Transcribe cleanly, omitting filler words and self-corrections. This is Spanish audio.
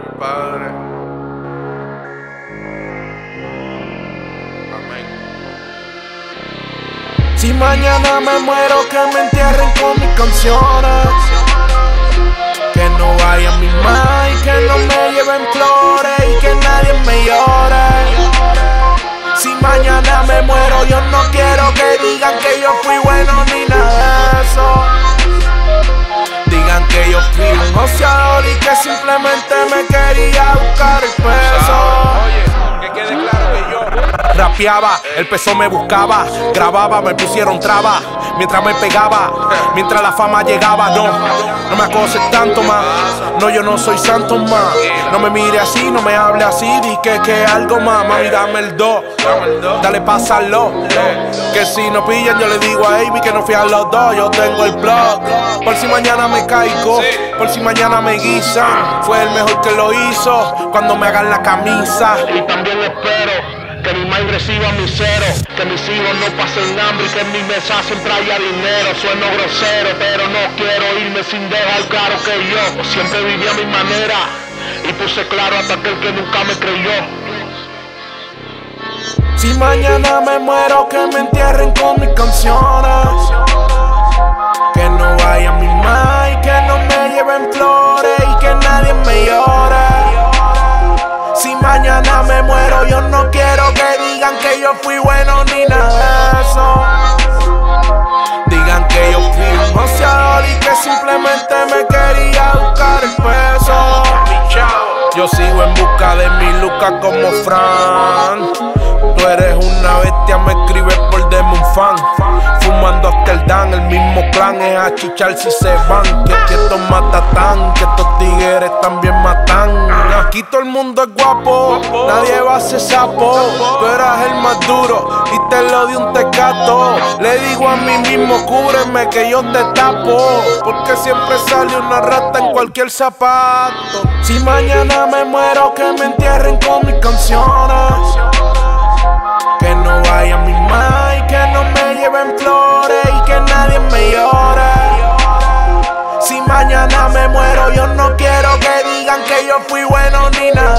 Padre. Amén. Si mañana me muero, que me entierren con mis canciones. Que no vayan mis más y que no me lleven flores y que nadie me llore. Si mañana me muero, yo no quiero que digan que yo fui bueno ni nada de eso. Digan que yo fui un ociador y que simplemente me quería buscar el peso. Oye, que quede claro que yo rapeaba, el peso me buscaba, grababa, me pusieron trabas mientras me pegaba, mientras la fama llegaba. No me acoses tanto más, no, yo no soy santo más. No me mire así, no me hable así, di que algo más. Mami, dame el do, dale, pásalo. Que si no pillan, yo le digo a Amy que no fui a los dos. Yo tengo el blog, por si mañana me caigo, por si mañana me guisan. Fue el mejor que lo hizo cuando me hagan la camisa. Y también espero que mi madre reciba mi cero, que mis hijos no pasen hambre y que en mi mesa siempre haya dinero. Sueno grosero, pero no quiero irme sin dejar claro que yo siempre viví a mi manera y puse claro hasta aquel que nunca me creyó. Si mañana me muero, que me entierren con mis canciones. Que no vayan mis más y que no me lleven flores y que nadie me llore. Si mañana me muero, yo no quiero que digan que yo fui bueno ni nada de eso. Digan que yo fui un ociador y que simplemente me quería buscar el peso. Yo sigo en busca de mi Luca como Fran. Tú eres una bestia, me escribes por Demon Fan. Fumando hasta el dan, el mismo plan es a chichar si se van. Que estos matatán, que estos tigres también matan. Aquí todo el mundo es guapo, nadie va a ser sapo. Tú eras el más duro y te lo di un tecato. Le digo a mí mismo, cúbreme que yo te tapo, porque siempre sale una rata en cualquier zapato. Si mañana me muero, que me entierren con mis canciones. Que no vayan mis más y que no me lleven flores y que nadie me llore. Si mañana me muero, yo no quiero que digan que yo fui bueno ni nada